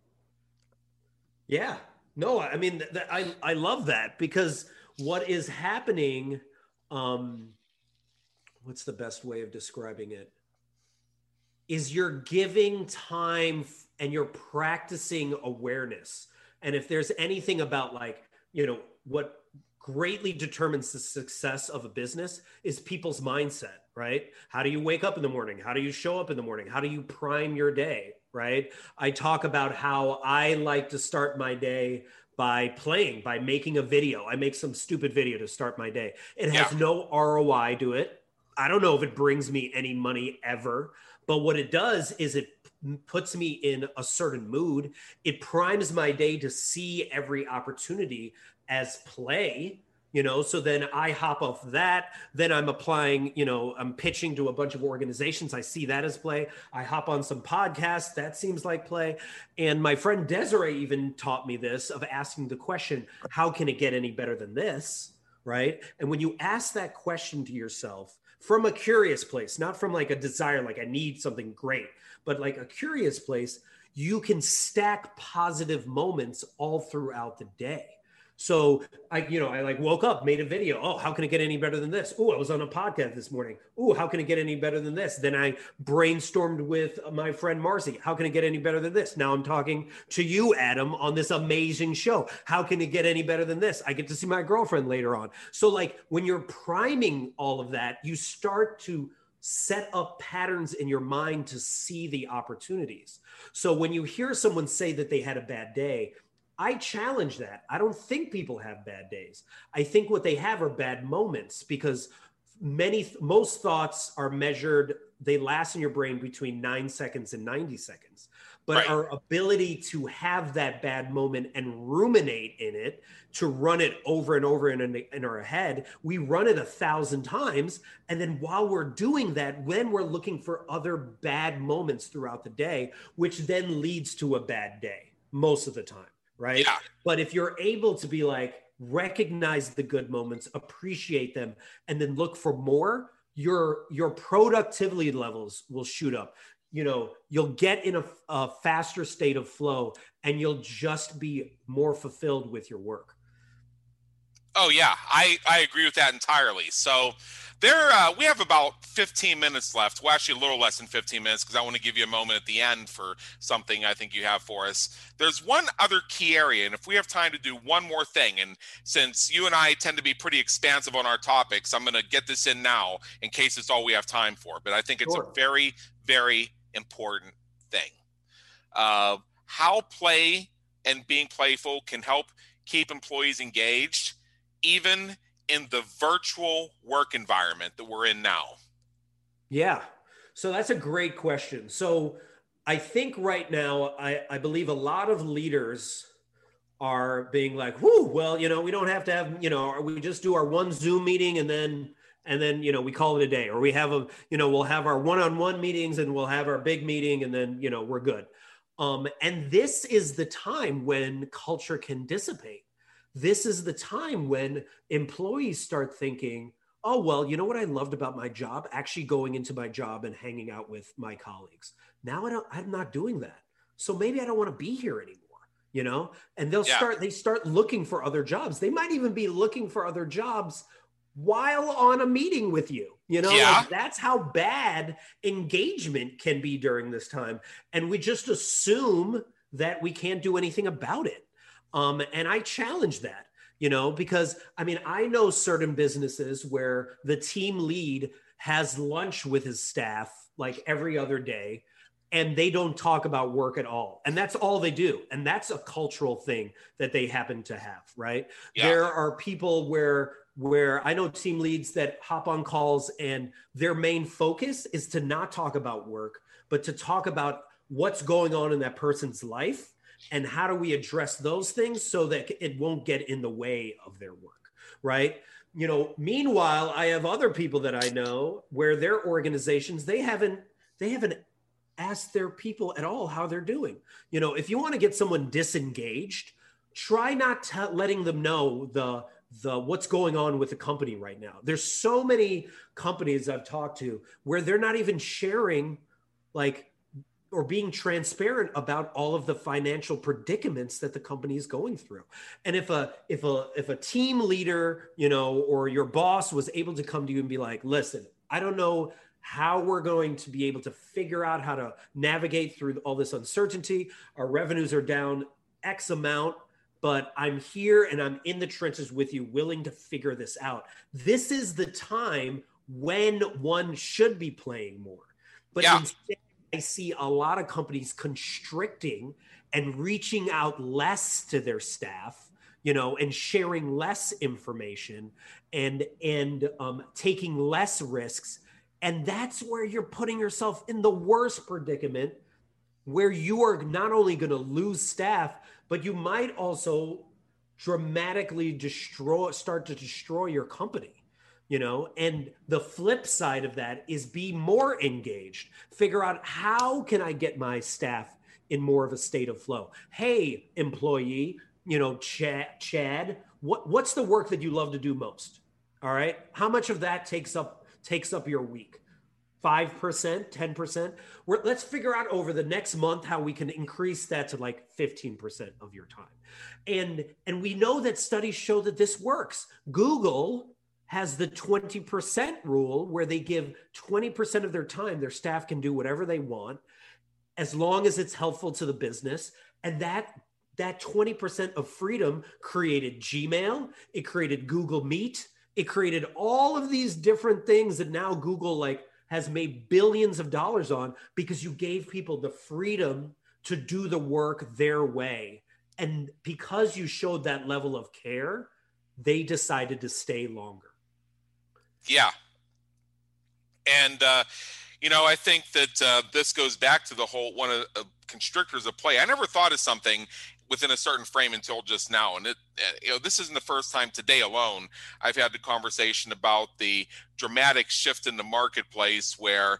Yeah. No, I mean, th- th- I, I love that, because what is happening, um, what's the best way of describing it, is you're giving time f- and you're practicing awareness. And if there's anything about, like, you know, what greatly determines the success of a business is people's mindset, right? How do you wake up in the morning? How do you show up in the morning? How do you prime your day, right? I talk about how I like to start my day by playing, by making a video. I make some stupid video to start my day. It has Yeah. no R O I to it. I don't know if it brings me any money ever, but what it does is it p- puts me in a certain mood. It primes my day to see every opportunity as play, you know, so then I hop off that. Then I'm applying, you know, I'm pitching to a bunch of organizations. I see that as play. I hop on some podcasts. That seems like play. And my friend Desiree even taught me this, of asking the question, how can it get any better than this? Right. And when you ask that question to yourself from a curious place, not from like a desire, like I need something great, but like a curious place, you can stack positive moments all throughout the day. So I, you know, I like woke up, made a video. Oh, how can it get any better than this? Oh, I was on a podcast this morning. Oh, how can it get any better than this? Then I brainstormed with my friend Marcy. How can it get any better than this? Now I'm talking to you, Adam, on this amazing show. How can it get any better than this? I get to see my girlfriend later on. So like when you're priming all of that, you start to set up patterns in your mind to see the opportunities. So when you hear someone say that they had a bad day, I challenge that. I don't think people have bad days. I think what they have are bad moments, because many, most thoughts are measured, they last in your brain between nine seconds and ninety seconds. but Right. our ability to have that bad moment and ruminate in it, to run it over and over in, in our head, we run it a thousand times. And then while we're doing that, when we're looking for other bad moments throughout the day, which then leads to a bad day most of the time, right? Yeah. But if you're able to be like, recognize the good moments, appreciate them, and then look for more, your your productivity levels will shoot up. You know, you'll get in a, a faster state of flow, and you'll just be more fulfilled with your work. Oh yeah, I, I agree with that entirely. So there, uh, we have about fifteen minutes left. Well, actually a little less than fifteen minutes, because I want to give you a moment at the end for something I think you have for us. There's one other key area, and if we have time to do one more thing, and since you and I tend to be pretty expansive on our topics, I'm going to get this in now in case it's all we have time for. But I think it's Sure. a very, very important thing. Uh, how play and being playful can help keep employees engaged, even in the virtual work environment that we're in now? Yeah. So that's a great question. So I think right now, I, I believe a lot of leaders are being like, whoo, well, you know, we don't have to have, you know, we just do our one Zoom meeting and then, and then, you know, we call it a day, or we have a, you know, we'll have our one-on-one meetings and we'll have our big meeting and then, you know, we're good. Um, and this is the time when culture can dissipate. This is the time when employees start thinking, oh, well, you know what I loved about my job? Actually going into my job and hanging out with my colleagues. Now I don't, I'm not doing that. So maybe I don't want to be here anymore, you know? And they'll Yeah. start, they start looking for other jobs. They might even be looking for other jobs while on a meeting with you, you know? Yeah. Like that's how bad engagement can be during this time. And we just assume that we can't do anything about it. Um, and I challenge that, you know, because I mean, I know certain businesses where the team lead has lunch with his staff like every other day, and they don't talk about work at all. And that's all they do. And that's a cultural thing that they happen to have, right? Yeah. There are people where where I know team leads that hop on calls and their main focus is to not talk about work, but to talk about what's going on in that person's life. And how do we address those things so that it won't get in the way of their work, right? You know, meanwhile, I have other people that I know where their organizations, they haven't, they haven't asked their people at all how they're doing. You know, if you want to get someone disengaged, try not t- letting them know the, the what's going on with the company right now. There's so many companies I've talked to where they're not even sharing like, or being transparent about all of the financial predicaments that the company is going through. And if a if a if a team leader, you know, or your boss was able to come to you and be like, listen, I don't know how we're going to be able to figure out how to navigate through all this uncertainty. Our revenues are down X amount, but I'm here and I'm in the trenches with you, willing to figure this out. This is the time when one should be playing more. But Yeah. instead, I see a lot of companies constricting and reaching out less to their staff, you know, and sharing less information and and um, taking less risks. And that's where you're putting yourself in the worst predicament, where you are not only going to lose staff, but you might also dramatically destroy, start to destroy your company. You know, and the flip side of that is be more engaged. Figure out how can I get my staff in more of a state of flow. Hey, employee, you know, Chad, Chad, what what's the work that you love to do most? All right, how much of that takes up takes up your week? five percent, ten percent. We're, let's figure out over the next month how we can increase that to like fifteen percent of your time. And and we know that studies show that this works. Google has the twenty percent rule where they give twenty percent of their time, their staff can do whatever they want as long as it's helpful to the business. And that that twenty percent of freedom created Gmail, it created Google Meet, it created all of these different things that now Google like has made billions of dollars on because you gave people the freedom to do the work their way. And because you showed that level of care, they decided to stay longer. Yeah. And, uh, you know, I think that uh, this goes back to the whole one of uh, constrictors of play. I never thought of something within a certain frame until just now. And it, you know, this isn't the first time today alone I've had the conversation about the dramatic shift in the marketplace where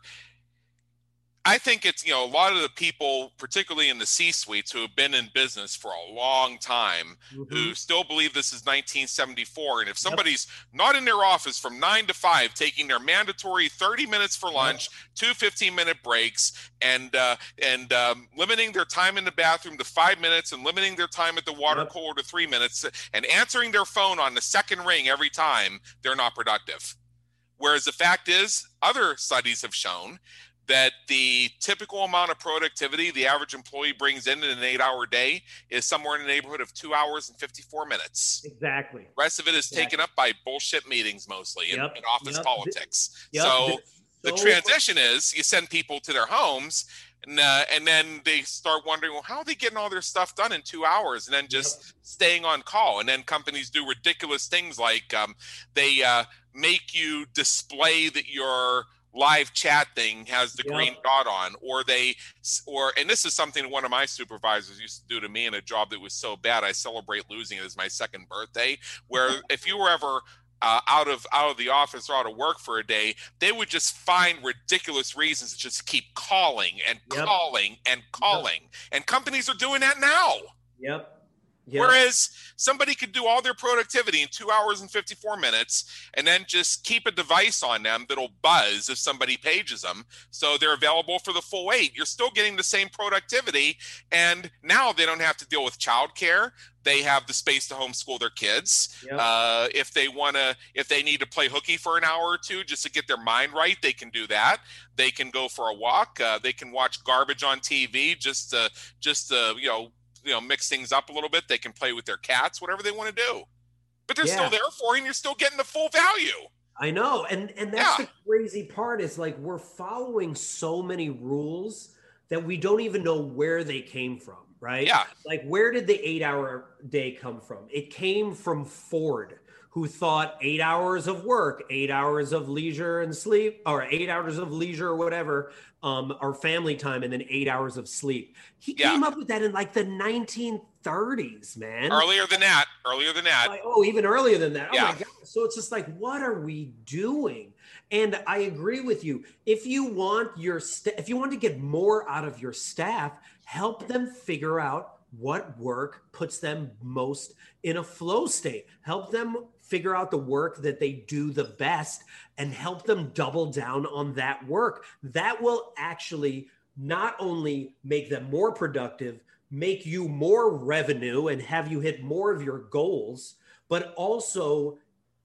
I think it's, you know, a lot of the people, particularly in the C-suites who have been in business for a long time, mm-hmm. who still believe this is nineteen seventy-four. And if somebody's yep. not in their office from nine to five, taking their mandatory thirty minutes for lunch, yep. two fifteen minute breaks, and uh, and um, limiting their time in the bathroom to five minutes and limiting their time at the water yep. cooler to three minutes and answering their phone on the second ring every time, they're not productive. Whereas the fact is, other studies have shown that the typical amount of productivity the average employee brings in in an eight-hour day is somewhere in the neighborhood of two hours and fifty-four minutes. Exactly. The rest of it is exactly. taken up by bullshit meetings mostly and, yep. and office yep. politics. Yep. So, so the transition is you send people to their homes and, uh, and then they start wondering, well, how are they getting all their stuff done in two hours and then just yep. staying on call? And then companies do ridiculous things like um, they uh, make you display that you're live chat thing has the yep. green dot on, or they, or, and this is something one of my supervisors used to do to me in a job that was so bad, I celebrate losing it as my second birthday, where if you were ever uh, out of, out of the office or out of work for a day, they would just find ridiculous reasons to just keep calling and yep. calling and calling. Yep. And companies are doing that now. Yep. Yep. Whereas somebody could do all their productivity in two hours and fifty-four minutes and then just keep a device on them that'll buzz if somebody pages them. So they're available for the full eight. You're still getting the same productivity. And now they don't have to deal with childcare. They have the space to homeschool their kids. Yep. Uh, if they want to, if they need to play hooky for an hour or two just to get their mind right, they can do that. They can go for a walk. Uh, they can watch garbage on T V just to, just to, you know, you know, mix things up a little bit. They can play with their cats, whatever they want to do, but they're yeah. still there for you and you're still getting the full value. I know. And, and that's yeah. the crazy part is like, we're following so many rules that we don't even know where they came from. Right. Yeah. Like, where did the eight hour day come from? It came from Ford, who thought eight hours of work, eight hours of leisure and sleep, or eight hours of leisure or whatever, um, or family time, and then eight hours of sleep. He yeah. came up with that in like the nineteen thirties, man. Earlier than that, earlier than that. Like, oh, even earlier than that. Oh yeah. my God. So it's just like, what are we doing? And I agree with you. If you want your, st- if you want to get more out of your staff, help them figure out what work puts them most in a flow state. Help them figure out the work that they do the best and help them double down on that work. That will actually not only make them more productive, make you more revenue and have you hit more of your goals, but also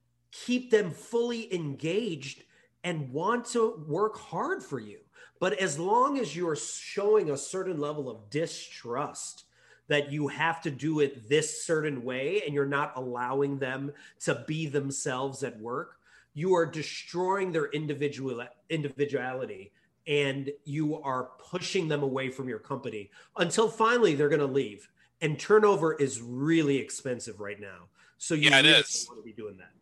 keep them fully engaged and want to work hard for you. But as long as you're showing a certain level of distrust that you have to do it this certain way and you're not allowing them to be themselves at work, you are destroying their individual individuality and you are pushing them away from your company until finally they're going to leave. And turnover is really expensive right now. So you yeah, it really is. want to be doing that.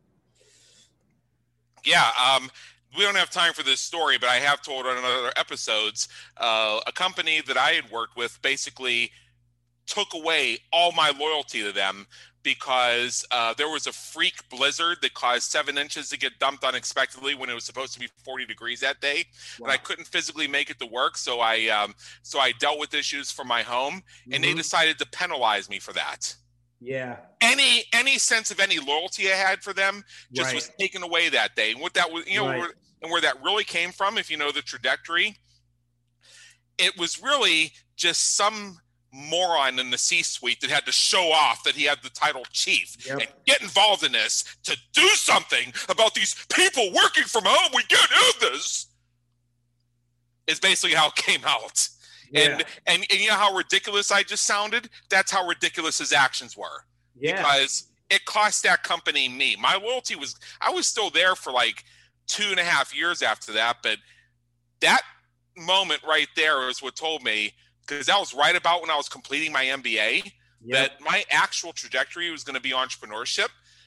Yeah. Um, we don't have time for this story, but I have told on other episodes, uh, a company that I had worked with basically took away all my loyalty to them because uh, there was a freak blizzard that caused seven inches to get dumped unexpectedly when it was supposed to be forty degrees that day. Wow. And I couldn't physically make it to work. So I, um, so I dealt with issues from my home mm-hmm. and they decided to penalize me for that. Yeah. Any, any sense of any loyalty I had for them just right. was taken away that day. And what that was, you know, right. where, and where that really came from, if you know the trajectory, it was really just some moron in the C-suite that had to show off that he had the title chief yep. and get involved in this to do something about these people working from home. We can't have this. Is basically how it came out. Yeah. And, and and you know how ridiculous I just sounded? That's how ridiculous his actions were. Yeah. Because it cost that company me. My loyalty was, I was still there for like two and a half years after that. But that moment right there is what told me, because that was right about when I was completing my M B A, yep. that my actual trajectory was going to be entrepreneurship.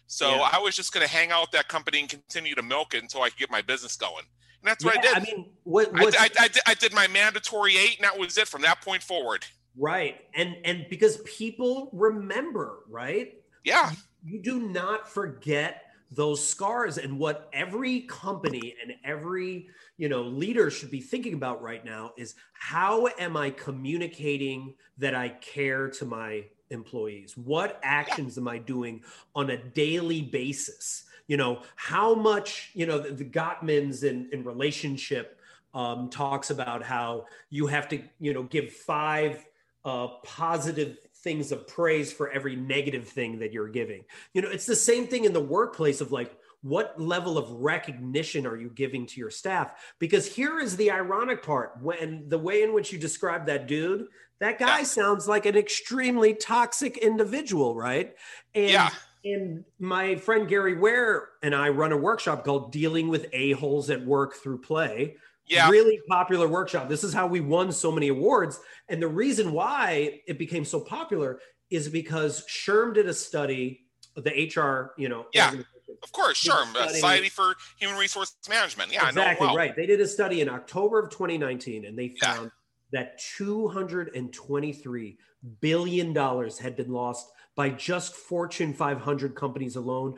So Yeah. I was just going to hang out with that company and continue to milk it until I could get my business going. And that's what Yeah, I did. I mean, what I, what's I, I, did- I did my mandatory eight, and that was it from that point forward. right. And and because people remember, right? Yeah. You, you do not forget those scars, and what every company and every, you know, leader should be thinking about right now is, how am I communicating that I care to my employees? What actions am I doing on a daily basis? You know, how much, you know, the, the Gottmans in, in relationship um, talks about how you have to, you know, give five uh, positive things of praise for every negative thing that you're giving. You know, it's the same thing in the workplace of like, what level of recognition are you giving to your staff? Because here is the ironic part: when the way in which you describe that dude, that guy Yeah. sounds like an extremely toxic individual, right? And Yeah. and my friend Gary Ware and I run a workshop called Dealing with A-Holes at Work Through Play. Yeah. Really popular workshop. This is how we won so many awards. And the reason why it became so popular is because Sherm did a study, the H R, you know, Yeah. organization. Of course, Did a sure. study- Society for Human Resource Management. Yeah, exactly I know it well. right. They did a study in October of twenty nineteen, and they Yeah. found that two hundred twenty-three billion dollars had been lost by just Fortune five hundred companies alone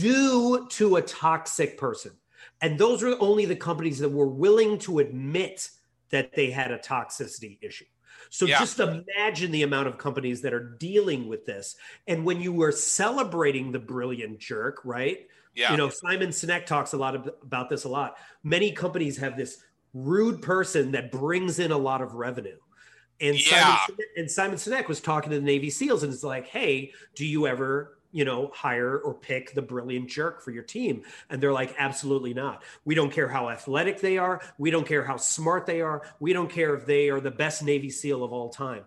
due to a toxic person. And those were only the companies that were willing to admit that they had a toxicity issue. So Yeah. just imagine the amount of companies that are dealing with this. And when you were celebrating the brilliant jerk, right? Yeah. You know, Simon Sinek talks a lot of, about this a lot. Many companies have this rude person that brings in a lot of revenue. And Yeah. Simon, and Simon Sinek was talking to the Navy SEALs, and it's like, hey, do you ever, you know, hire or pick the brilliant jerk for your team? And they're like, absolutely not. We don't care how athletic they are. We don't care how smart they are. We don't care if they are the best Navy SEAL of all time.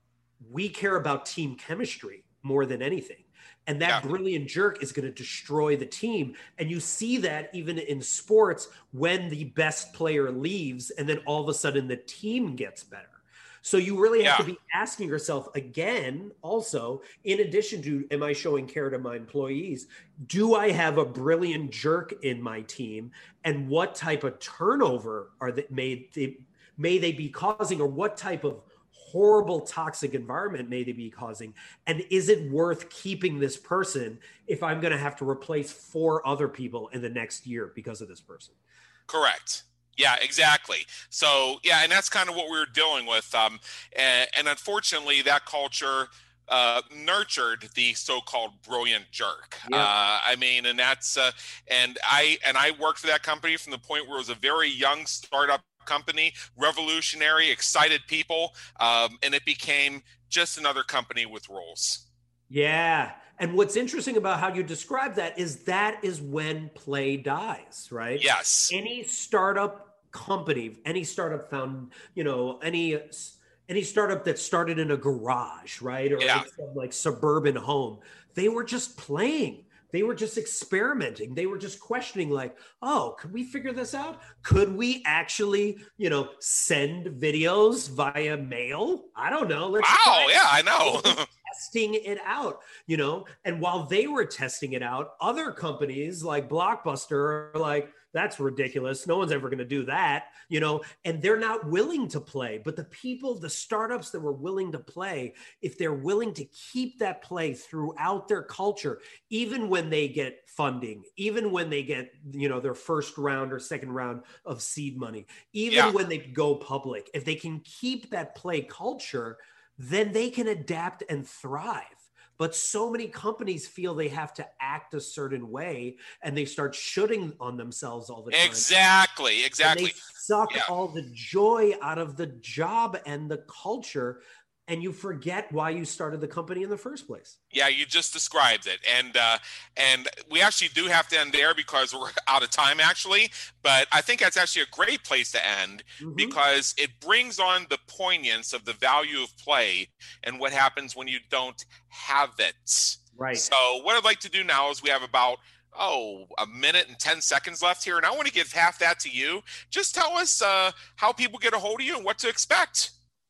We care about team chemistry more than anything. And that Yeah. brilliant jerk is going to destroy the team. And you see that even in sports when the best player leaves, and then all of a sudden the team gets better. So you really have Yeah. to be asking yourself again, also, in addition to, am I showing care to my employees? Do I have a brilliant jerk in my team? And what type of turnover are they, may, they, may they be causing, or what type of horrible toxic environment may they be causing? And is it worth keeping this person if I'm going to have to replace four other people in the next year because of this person? Correct. Yeah, exactly. So, yeah, and that's kind of what we were dealing with. Um, and, and unfortunately, that culture uh, nurtured the so-called brilliant jerk. Yeah. Uh, I mean, and that's uh, and I and I worked for that company from the point where it was a very young startup company, revolutionary, excited people, um, and it became just another company with rules. Yeah. And what's interesting about how you describe that is that is when play dies, right? Yes. Any startup company, any startup found, you know, any any startup that started in a garage, right? Or Yeah. in some like suburban home, they were just playing. They were just experimenting. They were just questioning, like, oh, could we figure this out? Could we actually, you know, send videos via mail? I don't know. Let's Wow. try it. Yeah, I know. Testing it out, you know, and while they were testing it out, other companies like Blockbuster are like, that's ridiculous. No one's ever going to do that, you know, and they're not willing to play. But the people, the startups that were willing to play, if they're willing to keep that play throughout their culture, even when they get funding, even when they get, you know, their first round or second round of seed money, even Yeah. when they go public, if they can keep that play culture, then they can adapt and thrive. But so many companies feel they have to act a certain way, and they start shooting on themselves all the time. Exactly. And Exactly. they suck Yeah. all the joy out of the job and the culture, and you forget why you started the company in the first place. Yeah, you just described it, and uh, and we actually do have to end there because we're out of time, actually. But I think that's actually a great place to end Mhm. because it brings on the poignance of the value of play and what happens when you don't have it. Right. So what I'd like to do now is we have about oh a minute and ten seconds left here, and I want to give half that to you. Just tell us uh, how people get a hold of you and what to expect.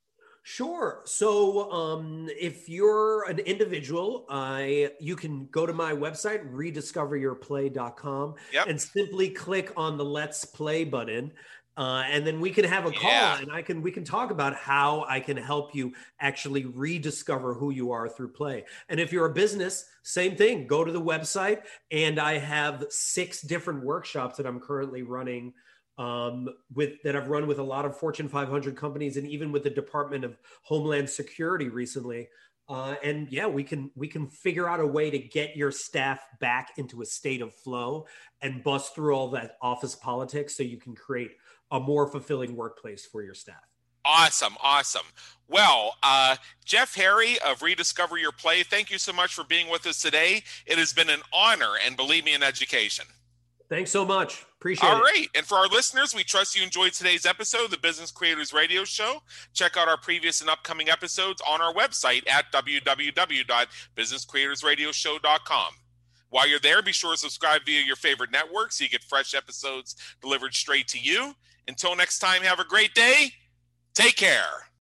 Sure. So, um, if you're an individual, I you can go to my website, rediscover your play dot com, Yep. and simply click on the Let's Play button. Uh, and then we can have a call, Yeah. and I can we can talk about how I can help you actually rediscover who you are through play. And if you're a business, same thing. Go to the website, and I have six different workshops that I'm currently running um, with that I've run with a lot of Fortune five hundred companies, and even with the Department of Homeland Security recently. Uh, and yeah, we can we can figure out a way to get your staff back into a state of flow and bust through all that office politics, so you can create a more fulfilling workplace for your staff. Awesome. Awesome. Well, uh, Jeff Harry of Rediscover Your Play, thank you so much for being with us today. It has been an honor, and believe me, an education. Thanks so much. Appreciate All it. right. And for our listeners, we trust you enjoyed today's episode of the Business Creators Radio Show. Check out our previous and upcoming episodes on our website at w w w dot business creators radio show dot com. While you're there, be sure to subscribe via your favorite network so you get fresh episodes delivered straight to you. Until next time, have a great day. Take care.